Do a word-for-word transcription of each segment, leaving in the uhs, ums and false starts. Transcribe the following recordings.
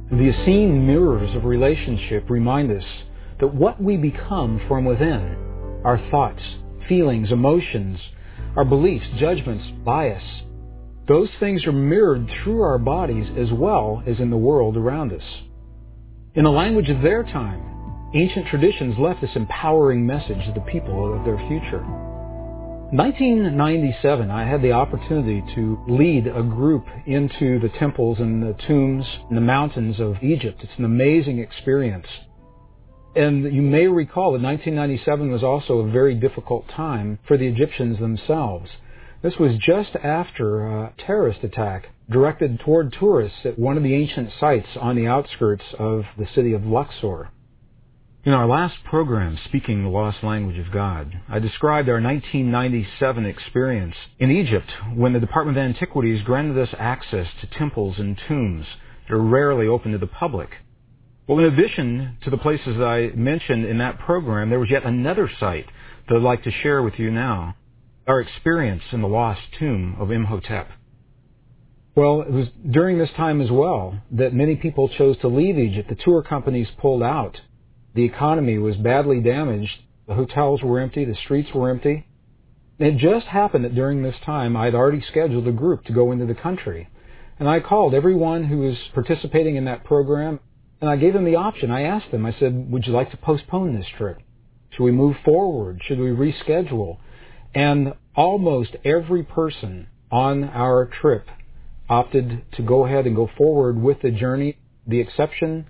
The Essene mirrors of relationship remind us that what we become from within, our thoughts, feelings, emotions, our beliefs, judgments, bias, those things are mirrored through our bodies as well as in the world around us. In the language of their time, ancient traditions left this empowering message to the people of their future. In nineteen ninety-seven, I had the opportunity to lead a group into the temples and the tombs in the mountains of Egypt. It's an amazing experience. And you may recall that nineteen ninety-seven was also a very difficult time for the Egyptians themselves. This was just after a terrorist attack directed toward tourists at one of the ancient sites on the outskirts of the city of Luxor. In our last program, Speaking the Lost Language of God, I described our nineteen ninety-seven experience in Egypt when the Department of Antiquities granted us access to temples and tombs that are rarely open to the public. Well, in addition to the places that I mentioned in that program, there was yet another site that I'd like to share with you now, our experience in the lost tomb of Imhotep. Well, it was during this time as well that many people chose to leave Egypt. The tour companies pulled out. The economy was badly damaged. The hotels were empty. The streets were empty. It just happened that during this time, I'd already scheduled a group to go into the country. And I called everyone who was participating in that program, and I gave them the option. I asked them, I said, would you like to postpone this trip? Should we move forward? Should we reschedule? And almost every person on our trip opted to go ahead and go forward with the journey. The exception...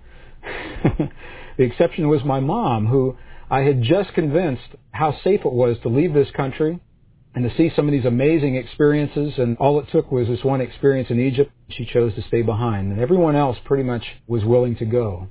The exception was my mom, who I had just convinced how safe it was to leave this country and to see some of these amazing experiences, and all it took was this one experience in Egypt. She chose to stay behind, and everyone else pretty much was willing to go.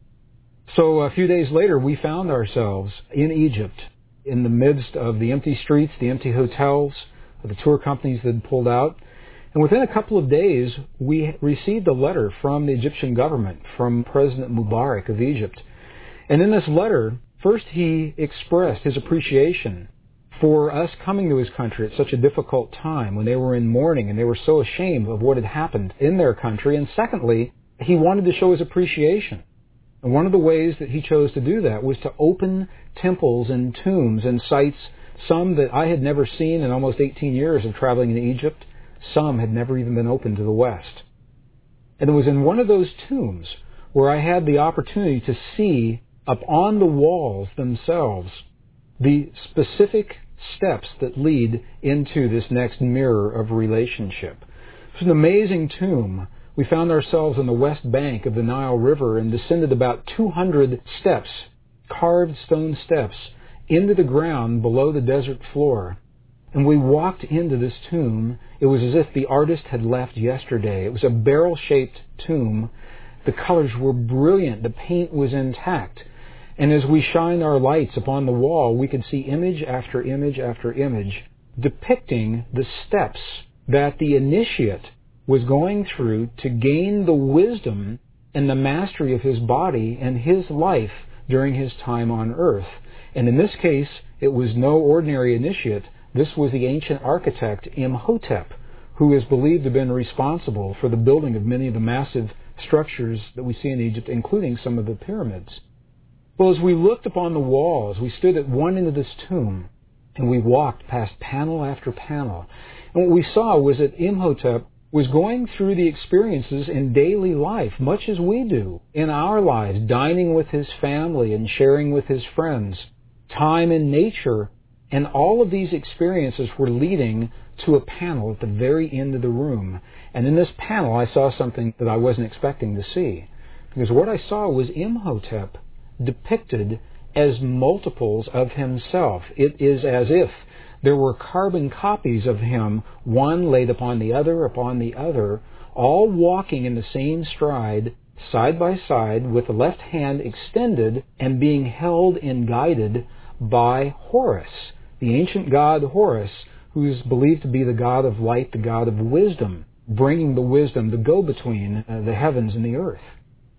So a few days later, we found ourselves in Egypt, in the midst of the empty streets, the empty hotels, the tour companies that had pulled out. And within a couple of days, we received a letter from the Egyptian government, from President Mubarak of Egypt. And in this letter, first he expressed his appreciation for us coming to his country at such a difficult time when they were in mourning and they were so ashamed of what had happened in their country. And secondly, he wanted to show his appreciation. And one of the ways that he chose to do that was to open temples and tombs and sites, some that I had never seen in almost eighteen years of traveling in Egypt. Some had never even been opened to the West. And it was in one of those tombs where I had the opportunity to see up on the walls themselves the specific steps that lead into this next mirror of relationship. It's an amazing tomb. We found ourselves on the west bank of the Nile River and descended about two hundred steps, carved stone steps, into the ground below the desert floor. And we walked into this tomb. It was as if the artist had left yesterday. It was a barrel-shaped tomb. The colors were brilliant. The paint was intact. And as we shined our lights upon the wall, we could see image after image after image depicting the steps that the initiate was going through to gain the wisdom and the mastery of his body and his life during his time on earth. And in this case, it was no ordinary initiate. This was the ancient architect Imhotep, who is believed to have been responsible for the building of many of the massive structures that we see in Egypt, including some of the pyramids. Well, as we looked upon the walls, we stood at one end of this tomb, and we walked past panel after panel. And what we saw was that Imhotep was going through the experiences in daily life, much as we do in our lives, dining with his family and sharing with his friends, time in nature. And all of these experiences were leading to a panel at the very end of the room. And in this panel, I saw something that I wasn't expecting to see. Because what I saw was Imhotep depicted as multiples of himself. It is as if there were carbon copies of him, one laid upon the other, upon the other, all walking in the same stride, side by side, with the left hand extended and being held and guided by Horus, the ancient god Horus, who is believed to be the god of light, the god of wisdom, bringing the wisdom, the go-between uh, the heavens and the earth.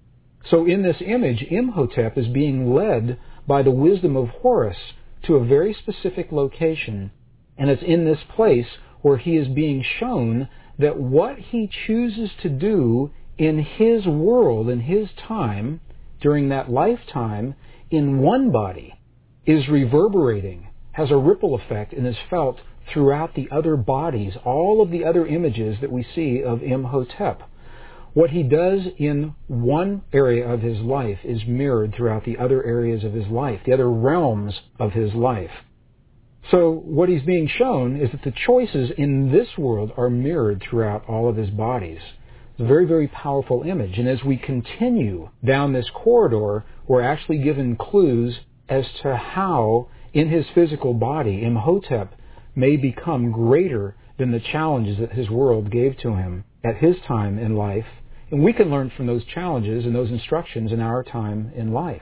So in this image, Imhotep is being led by the wisdom of Horus to a very specific location, and it's in this place where he is being shown that what he chooses to do in his world, in his time, during that lifetime, in one body, is reverberating, has a ripple effect, and is felt throughout the other bodies, all of the other images that we see of Imhotep. What he does in one area of his life is mirrored throughout the other areas of his life, the other realms of his life. So what he's being shown is that the choices in this world are mirrored throughout all of his bodies. It's a very, very powerful image. And as we continue down this corridor, we're actually given clues as to how, in his physical body, Imhotep may become greater than the challenges that his world gave to him at his time in life. And we can learn from those challenges and those instructions in our time in life.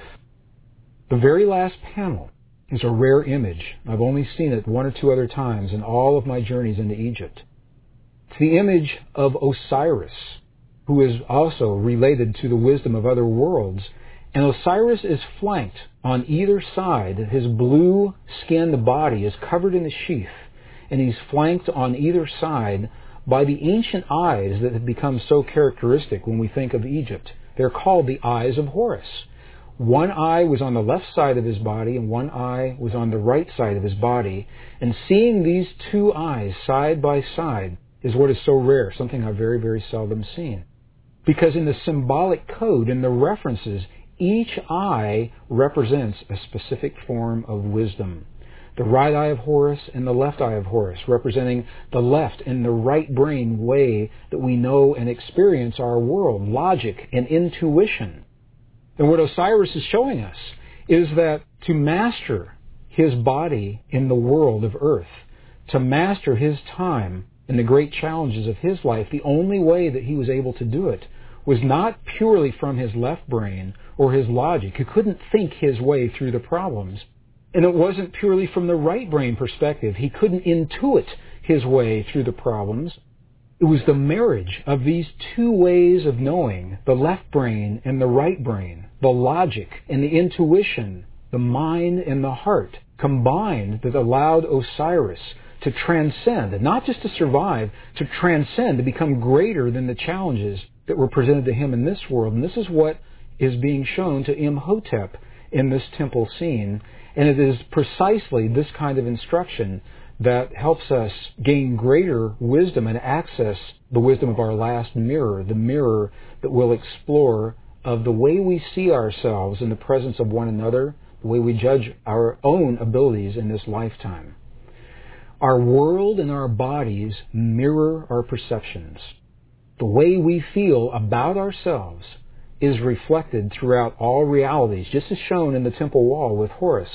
The very last panel is a rare image. I've only seen it one or two other times in all of my journeys into Egypt. It's the image of Osiris, who is also related to the wisdom of other worlds. And Osiris is flanked on either side. His blue-skinned body is covered in a sheath, and he's flanked on either side by the ancient eyes that have become so characteristic when we think of Egypt. They're called the eyes of Horus. One eye was on the left side of his body, and one eye was on the right side of his body. And seeing these two eyes side by side is what is so rare, something I've very, very seldom seen. Because in the symbolic code, in the references, each eye represents a specific form of wisdom. The right eye of Horus and the left eye of Horus, representing the left and the right brain way that we know and experience our world, logic and intuition. And what Osiris is showing us is that to master his body in the world of earth, to master his time and the great challenges of his life, the only way that he was able to do it was not purely from his left brain or his logic. He couldn't think his way through the problems. And it wasn't purely from the right brain perspective. He couldn't intuit his way through the problems. It was the marriage of these two ways of knowing, the left brain and the right brain, the logic and the intuition, the mind and the heart, combined that allowed Osiris to transcend, not just to survive, to transcend, to become greater than the challenges that were presented to him in this world. And this is what is being shown to Imhotep in this temple scene. And it is precisely this kind of instruction that helps us gain greater wisdom and access the wisdom of our last mirror, the mirror that will explore of the way we see ourselves in the presence of one another, the way we judge our own abilities in this lifetime. Our world and our bodies mirror our perceptions. The way we feel about ourselves is reflected throughout all realities, just as shown in the temple wall with Horus.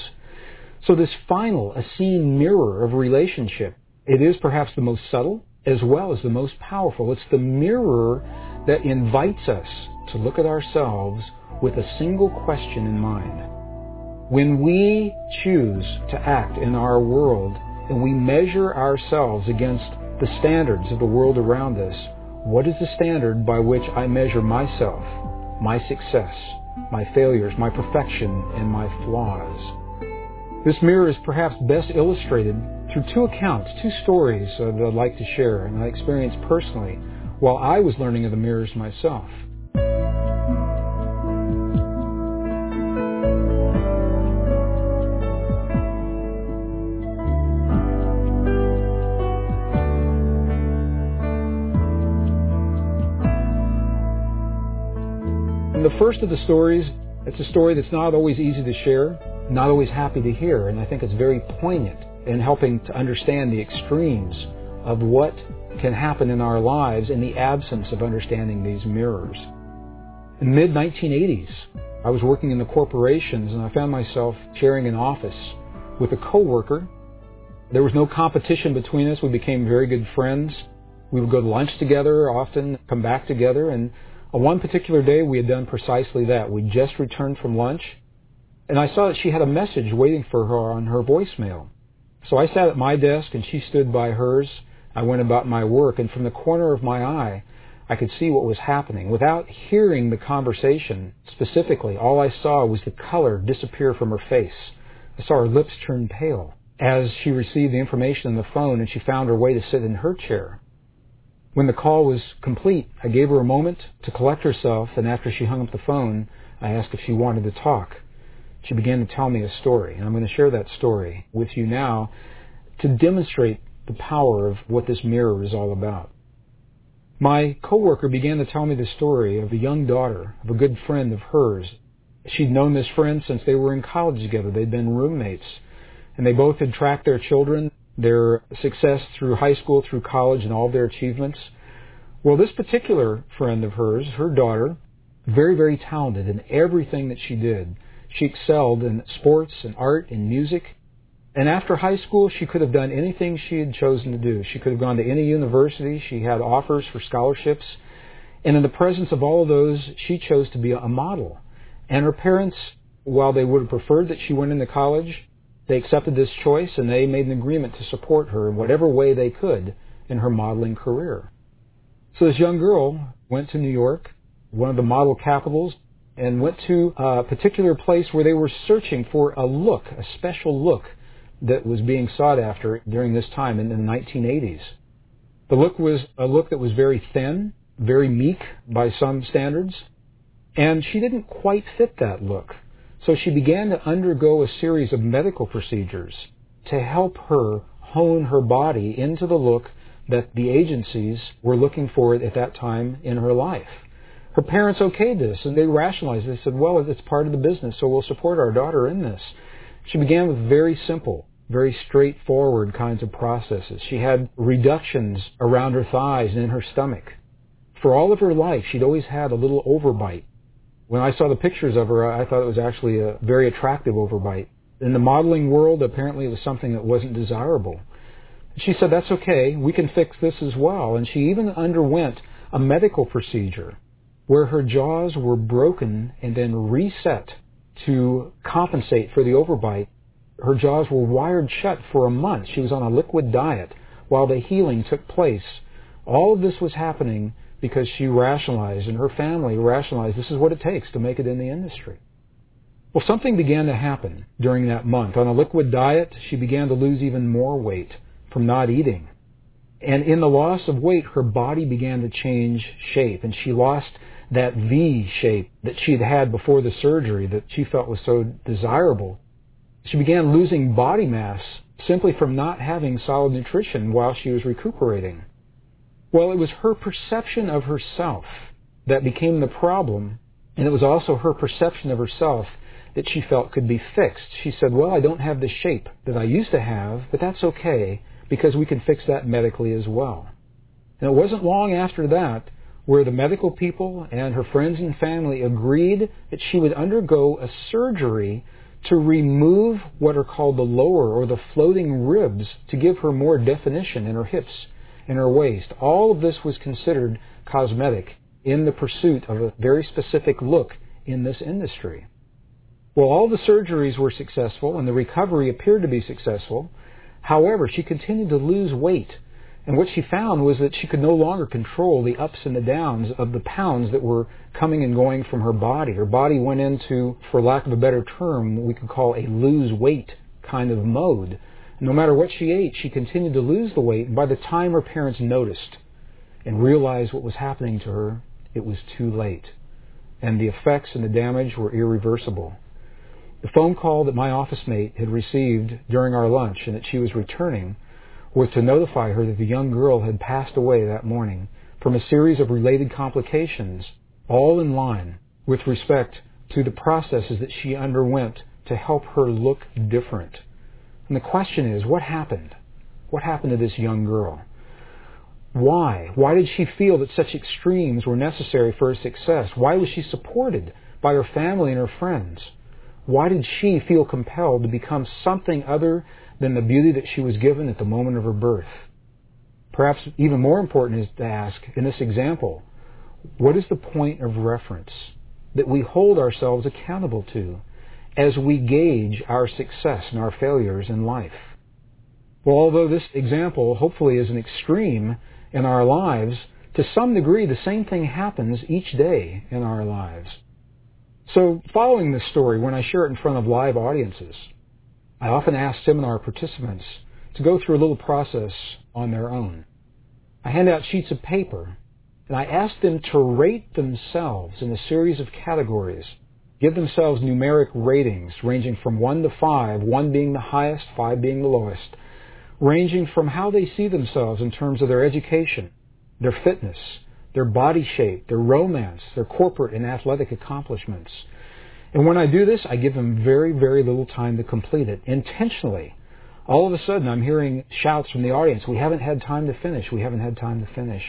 So this final Essene mirror of relationship, it is perhaps the most subtle as well as the most powerful. It's the mirror that invites us to look at ourselves with a single question in mind. When we choose to act in our world and we measure ourselves against the standards of the world around us, what is the standard by which I measure myself, my success, my failures, my perfection, and my flaws? This mirror is perhaps best illustrated through two accounts, two stories uh, that I'd like to share, and I experienced personally while I was learning of the mirrors myself. And the first of the stories, it's a story that's not always easy to share, not always happy to hear, and I think it's very poignant in helping to understand the extremes of what can happen in our lives in the absence of understanding these mirrors. In the mid nineteen eighties, I was working in the corporations, and I found myself sharing an office with a coworker. There was no competition between us. We became very good friends. We would go to lunch together, often come back together, and on one particular day we had done precisely that. We just returned from lunch, and I saw that she had a message waiting for her on her voicemail. So I sat at my desk and she stood by hers. I went about my work, and from the corner of my eye, I could see what was happening. Without hearing the conversation specifically, all I saw was the color disappear from her face. I saw her lips turn pale as she received the information on the phone and she found her way to sit in her chair. When the call was complete, I gave her a moment to collect herself, and after she hung up the phone, I asked if she wanted to talk. She began to tell me a story, and I'm going to share that story with you now to demonstrate the power of what this mirror is all about. My coworker began to tell me the story of a young daughter of a good friend of hers. She'd known this friend since they were in college together. They'd been roommates, and they both had tracked their children, their success through high school, through college, and all of their achievements. Well, this particular friend of hers, her daughter, very, very talented in everything that she did. She excelled in sports and art and music. And after high school, she could have done anything she had chosen to do. She could have gone to any university. She had offers for scholarships. And in the presence of all of those, she chose to be a model. And her parents, while they would have preferred that she went into college, they accepted this choice, and they made an agreement to support her in whatever way they could in her modeling career. So this young girl went to New York, one of the model capitals, and went to a particular place where they were searching for a look, a special look that was being sought after during this time in the nineteen eighties. The look was a look that was very thin, very meek by some standards, and she didn't quite fit that look. So she began to undergo a series of medical procedures to help her hone her body into the look that the agencies were looking for at that time in her life. Her parents okayed this, and they rationalized it. They said, well, it's part of the business, so we'll support our daughter in this. She began with very simple, very straightforward kinds of processes. She had reductions around her thighs and in her stomach. For all of her life, she'd always had a little overbite. When I saw the pictures of her, I thought it was actually a very attractive overbite. In the modeling world, apparently it was something that wasn't desirable. She said, that's okay, we can fix this as well. And she even underwent a medical procedure where her jaws were broken and then reset to compensate for the overbite. Her jaws were wired shut for a month. She was on a liquid diet while the healing took place. All of this was happening because she rationalized, and her family rationalized, this is what it takes to make it in the industry. Well, something began to happen during that month. On a liquid diet, she began to lose even more weight from not eating. And in the loss of weight, her body began to change shape, and she lost that V shape that she had had before the surgery that she felt was so desirable. She began losing body mass simply from not having solid nutrition while she was recuperating. Well, it was her perception of herself that became the problem, and it was also her perception of herself that she felt could be fixed. She said, well, I don't have the shape that I used to have, but that's okay because we can fix that medically as well. And it wasn't long after that where the medical people and her friends and family agreed that she would undergo a surgery to remove what are called the lower or the floating ribs to give her more definition in her hips and her waist. All of this was considered cosmetic in the pursuit of a very specific look in this industry. Well, all the surgeries were successful and the recovery appeared to be successful. However, she continued to lose weight. And what she found was that she could no longer control the ups and the downs of the pounds that were coming and going from her body. Her body went into, for lack of a better term, what we could call a lose weight kind of mode. No matter what she ate, she continued to lose the weight. And by the time her parents noticed and realized what was happening to her, it was too late. And the effects and the damage were irreversible. The phone call that my office mate had received during our lunch and that she was returning was to notify her that the young girl had passed away that morning from a series of related complications, all in line with respect to the processes that she underwent to help her look different. And the question is, what happened? What happened to this young girl? Why? Why did she feel that such extremes were necessary for her success? Why was she supported by her family and her friends? Why did she feel compelled to become something other than the beauty that she was given at the moment of her birth? Perhaps even more important is to ask, in this example, what is the point of reference that we hold ourselves accountable to as we gauge our success and our failures in life? Well, although this example hopefully is an extreme in our lives, to some degree the same thing happens each day in our lives. So following this story, when I share it in front of live audiences, I often ask seminar participants to go through a little process on their own. I hand out sheets of paper, and I ask them to rate themselves in a series of categories. Give themselves numeric ratings ranging from one to five, one being the highest, five being the lowest, ranging from how they see themselves in terms of their education, their fitness, their body shape, their romance, their corporate and athletic accomplishments. And when I do this, I give them very, very little time to complete it, intentionally. All of a sudden, I'm hearing shouts from the audience, "We haven't had time to finish, we haven't had time to finish."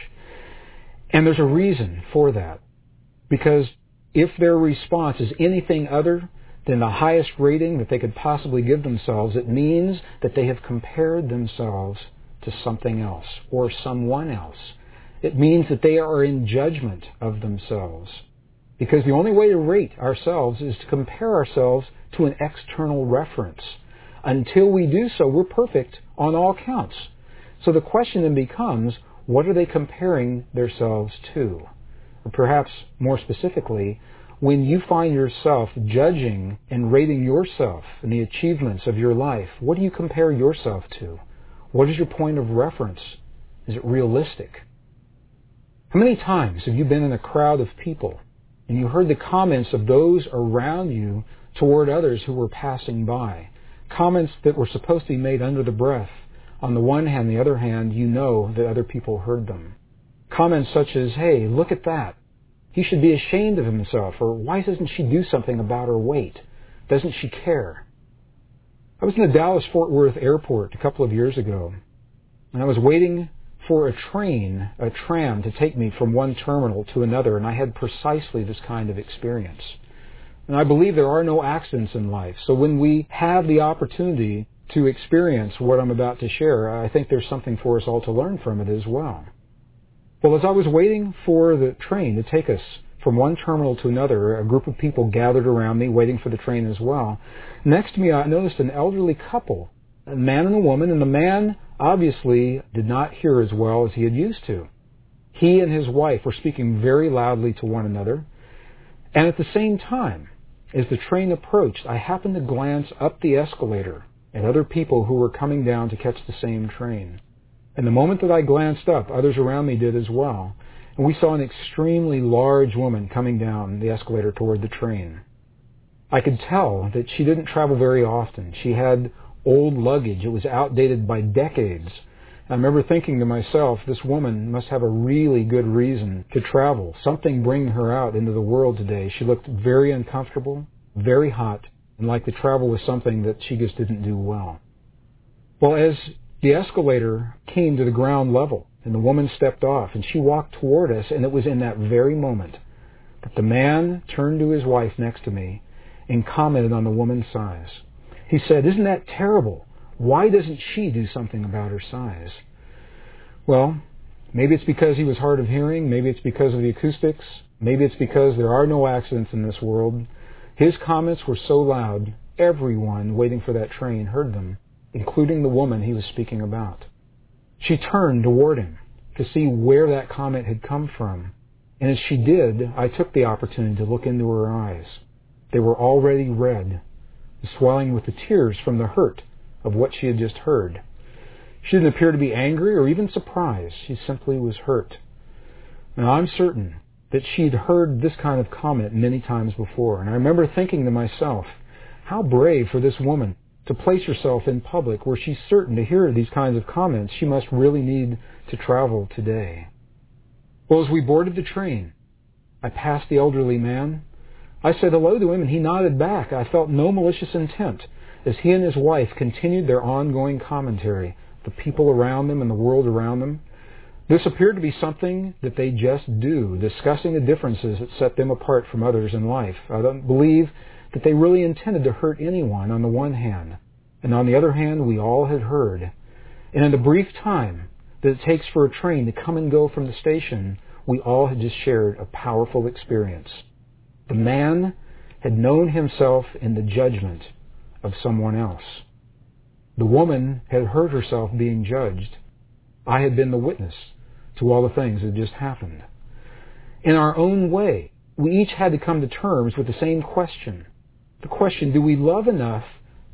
And there's a reason for that. Because if their response is anything other than the highest rating that they could possibly give themselves, it means that they have compared themselves to something else or someone else. It means that they are in judgment of themselves. Because the only way to rate ourselves is to compare ourselves to an external reference. Until we do so, we're perfect on all counts. So the question then becomes, what are they comparing themselves to? Or perhaps more specifically, when you find yourself judging and rating yourself and the achievements of your life, what do you compare yourself to? What is your point of reference? Is it realistic? How many times have you been in a crowd of people and you heard the comments of those around you toward others who were passing by? Comments that were supposed to be made under the breath. On the one hand, the other hand, you know that other people heard them. Comments such as, "Hey, look at that. He should be ashamed of himself," or "Why doesn't she do something about her weight? Doesn't she care?" I was in the Dallas-Fort Worth airport a couple of years ago, and I was waiting for a train, a tram, to take me from one terminal to another, and I had precisely this kind of experience. And I believe there are no accidents in life, so when we have the opportunity to experience what I'm about to share, I think there's something for us all to learn from it as well. Well, as I was waiting for the train to take us from one terminal to another, a group of people gathered around me waiting for the train as well. Next to me, I noticed an elderly couple, a man and a woman, and the man obviously did not hear as well as he had used to. He and his wife were speaking very loudly to one another, and at the same time, as the train approached, I happened to glance up the escalator at other people who were coming down to catch the same train. And the moment that I glanced up, others around me did as well, and we saw an extremely large woman coming down the escalator toward the train. I could tell that she didn't travel very often. She had old luggage. It was outdated by decades. I remember thinking to myself, this woman must have a really good reason to travel, something bringing her out into the world today. She looked very uncomfortable, very hot, and like the travel was something that she just didn't do well. Well, as the escalator came to the ground level, and the woman stepped off, and she walked toward us, and it was in that very moment that the man turned to his wife next to me and commented on the woman's size. He said, "Isn't that terrible? Why doesn't she do something about her size?" Well, maybe it's because he was hard of hearing. Maybe it's because of the acoustics. Maybe it's because there are no accidents in this world. His comments were so loud, everyone waiting for that train heard them, including the woman he was speaking about. She turned toward him to see where that comment had come from. And as she did, I took the opportunity to look into her eyes. They were already red, swelling with the tears from the hurt of what she had just heard. She didn't appear to be angry or even surprised. She simply was hurt. Now, I'm certain that she'd heard this kind of comment many times before. And I remember thinking to myself, how brave for this woman to place herself in public where she's certain to hear these kinds of comments. She must really need to travel today. Well, as we boarded the train, I passed the elderly man. I said hello to him, and he nodded back. I felt no malicious intent as he and his wife continued their ongoing commentary, the people around them and the world around them. This appeared to be something that they just do, discussing the differences that set them apart from others in life. I don't believe that they really intended to hurt anyone on the one hand. And on the other hand, we all had heard. And in the brief time that it takes for a train to come and go from the station, we all had just shared a powerful experience. The man had known himself in the judgment of someone else. The woman had heard herself being judged. I had been the witness to all the things that had just happened. In our own way, we each had to come to terms with the same question. The question, do we love enough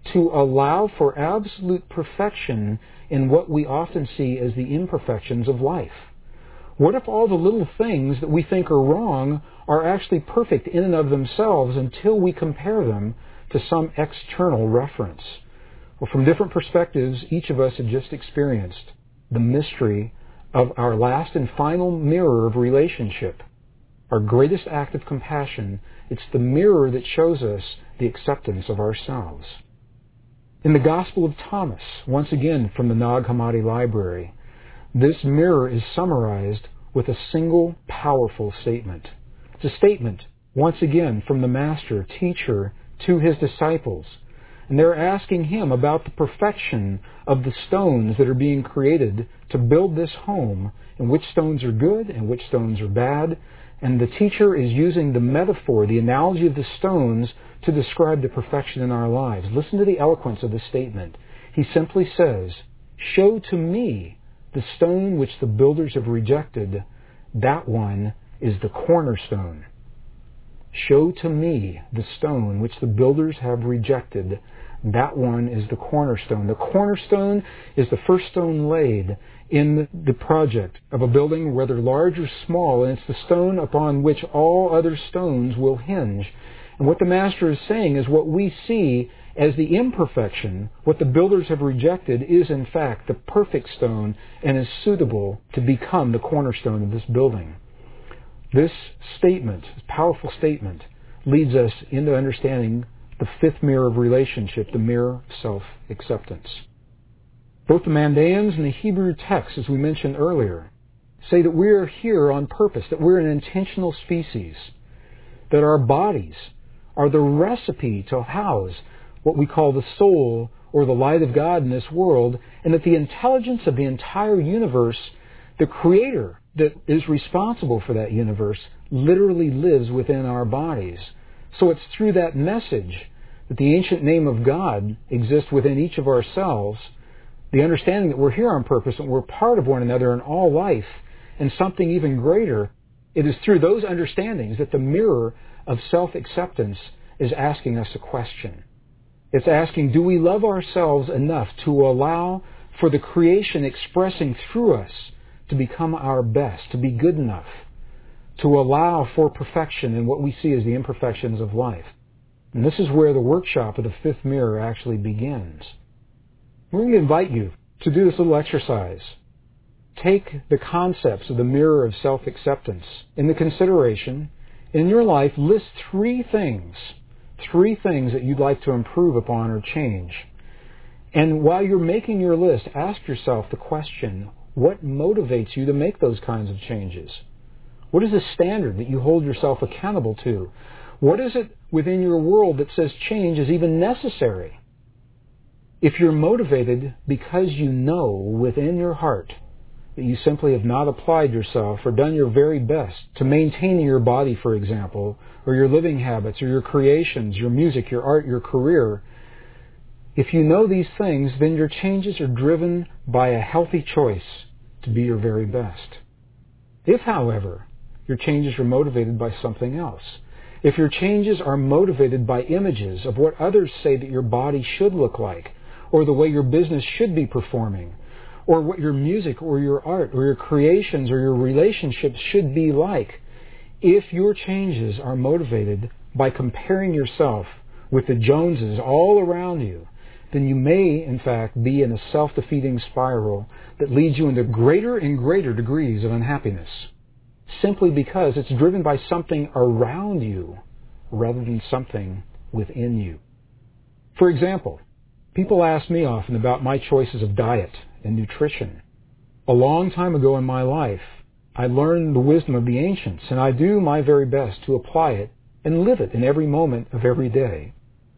to allow for absolute perfection in what we often see as the imperfections of life? What if all the little things that we think are wrong are actually perfect in and of themselves until we compare them to some external reference? Well, from different perspectives, each of us had just experienced the mystery of our last and final mirror of relationship. Our greatest act of compassion, it's the mirror that shows us the acceptance of ourselves. In the Gospel of Thomas, once again from the Nag Hammadi Library, this mirror is summarized with a single powerful statement. It's a statement, once again, from the Master, Teacher, to his disciples. And they're asking him about the perfection of the stones that are being created to build this home, and which stones are good and which stones are bad. And the teacher is using the metaphor, the analogy of the stones, to describe the perfection in our lives. Listen to the eloquence of the statement. He simply says, "Show to me the stone which the builders have rejected. That one is the cornerstone." Show to me the stone which the builders have rejected. That one is the cornerstone. The cornerstone is the first stone laid in the project of a building, whether large or small, and it's the stone upon which all other stones will hinge. And what the Master is saying is what we see as the imperfection, what the builders have rejected, is in fact the perfect stone and is suitable to become the cornerstone of this building. This statement, this powerful statement, leads us into understanding the fifth mirror of relationship, the mirror of self-acceptance. Both the Mandaeans and the Hebrew text, as we mentioned earlier, say that we are here on purpose, that we're an intentional species, that our bodies are the recipe to house what we call the soul or the light of God in this world, and that the intelligence of the entire universe, the Creator that is responsible for that universe, literally lives within our bodies. So it's through that message that the ancient name of God exists within each of ourselves, the understanding that we're here on purpose and we're part of one another in all life, and something even greater. It is through those understandings that the mirror of self-acceptance is asking us a question. It's asking, do we love ourselves enough to allow for the creation expressing through us to become our best, to be good enough, to allow for perfection in what we see as the imperfections of life? And this is where the workshop of the fifth mirror actually begins. We're going to invite you to do this little exercise. Take the concepts of the mirror of self-acceptance into consideration. In your life, list three things, three things that you'd like to improve upon or change. And while you're making your list, ask yourself the question, what motivates you to make those kinds of changes? What is the standard that you hold yourself accountable to? What is it within your world that says change is even necessary? If you're motivated because you know within your heart that you simply have not applied yourself or done your very best to maintain your body, for example, or your living habits, or your creations, your music, your art, your career, if you know these things, then your changes are driven by a healthy choice to be your very best. If, however, your changes are motivated by something else, if your changes are motivated by images of what others say that your body should look like, or the way your business should be performing, or what your music or your art or your creations or your relationships should be like, if your changes are motivated by comparing yourself with the Joneses all around you, then you may, in fact, be in a self-defeating spiral that leads you into greater and greater degrees of unhappiness, simply because it's driven by something around you rather than something within you. For example, people ask me often about my choices of diet and nutrition. A long time ago in my life, I learned the wisdom of the ancients, and I do my very best to apply it and live it in every moment of every day.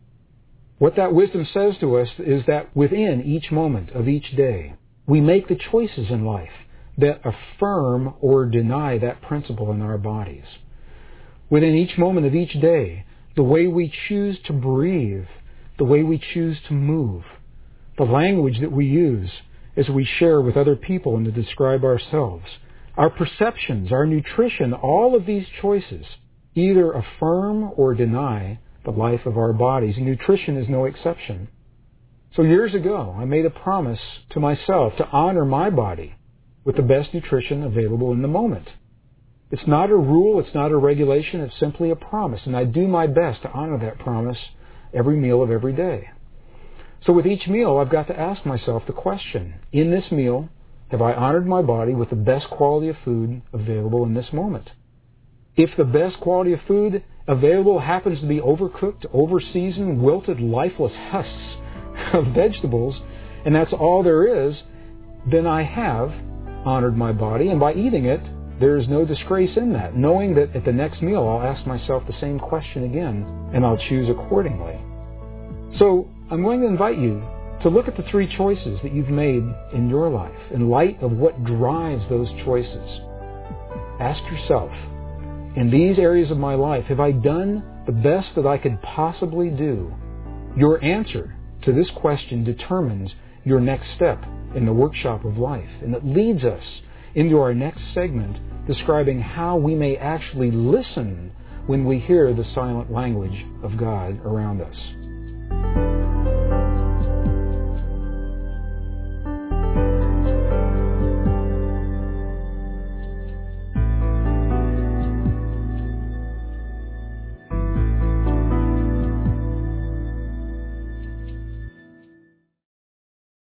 What that wisdom says to us is that within each moment of each day, we make the choices in life that affirm or deny that principle in our bodies. Within each moment of each day, the way we choose to breathe, the way we choose to move, the language that we use as we share with other people and to describe ourselves, our perceptions, our nutrition, all of these choices either affirm or deny the life of our bodies. And nutrition is no exception. So years ago, I made a promise to myself to honor my body with the best nutrition available in the moment. It's not a rule, it's not a regulation, it's simply a promise, and I do my best to honor that promise every meal of every day. So with each meal, I've got to ask myself the question, in this meal, have I honored my body with the best quality of food available in this moment? If the best quality of food available happens to be overcooked, overseasoned, wilted, lifeless husks of vegetables, and that's all there is, then I have honored my body, and by eating it, there is no disgrace in that, knowing that at the next meal I'll ask myself the same question again, and I'll choose accordingly. So I'm going to invite you to look at the three choices that you've made in your life in light of what drives those choices. Ask yourself, in these areas of my life, have I done the best that I could possibly do? Your answer to this question determines your next step in the workshop of life, and it leads us into our next segment describing how we may actually listen when we hear the silent language of God around us.